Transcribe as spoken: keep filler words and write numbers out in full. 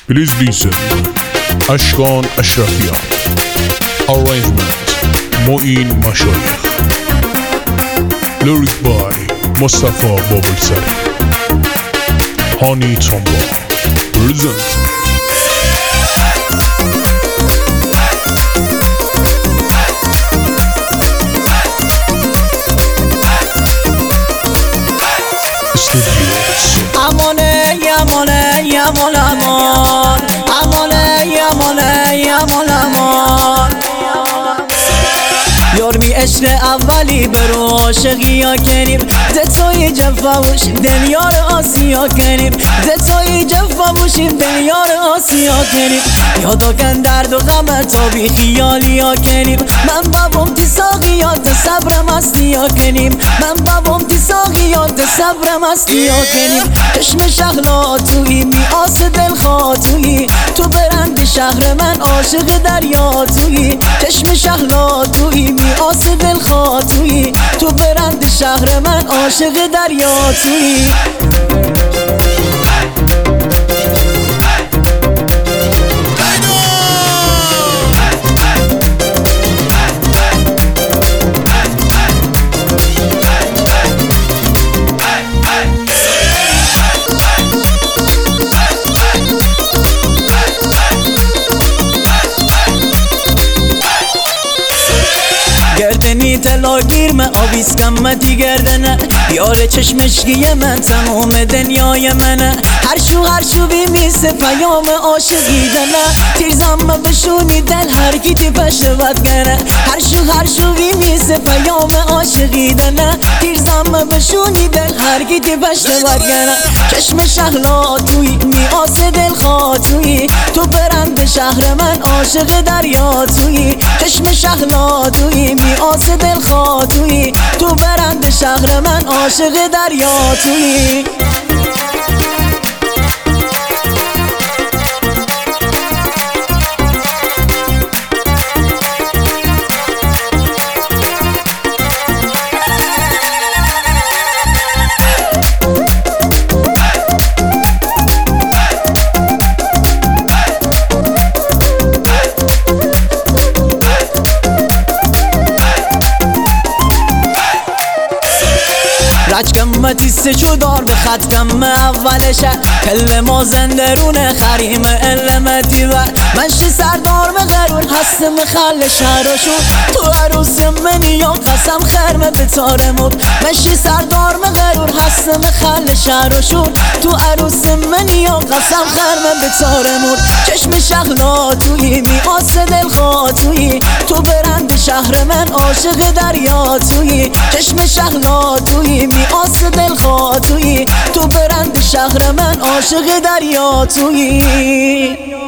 Please listen. Ashkan Ashrafian. Arrangement Moin Mashayikh. Lyric by Mustafa Babulsari. Honey Trombone present. Amone, yamone, yamon, amon. Amone, yamone, yamon, amon. Yormi eşre avvali bero aşıgıya kenip Detoyi cefavuşim deniyor Asya kenip Detoyi cefavuşim deniyor Asya kenip Yadoken derd و غم تابی خیالیا کنیم من بابم تی ساقیات صبرم استیا کنیم من بابم تی ساقیات صبرم استیا کنیم چشم شهلا تویی میاس دل خاطویی تو برند شهر من عاشق دریا تویی چشم شهلا تویی میاس دل خاطویی تو برند شهر من عاشق دریا تویی گردنی طلا گیرمه آویز کمتی گردنه یار چشمشگی من تمام دنیای منه هر شو هر شو بیمیسه پیام عاشقی دنه تیرزم بشونی دل هر کی تی پشتوت گنه هر شو هر شو بیمیسه پیام عاشقی دنه تیرزم بشونی دل هر کی تی پشتوت گنه چشم شهلا توی میاس دل خاطوی تو برند شهر من عاشق دریا توی چشم شهلا توی میاس دل خاطوی تو برند شهر من عاشق دریا توی رج کمتی سه چودار به خط کم اولشه کل ما زندرونه خریم علمتی و منشی سردار مغرون هستم خل شهرشون تو عروس منی یا قسم خرم بتارمود منشی سردار مغرون هستم خل شهرشون تو عروس منی یا قسم خرم بتارمود چشم شهلا توی میاس دل خاطوی تو برند شهر من عاشق دریا توی چشم شهلا توی میاس دل خاطوی تو برند شهر من عاشق دریا توی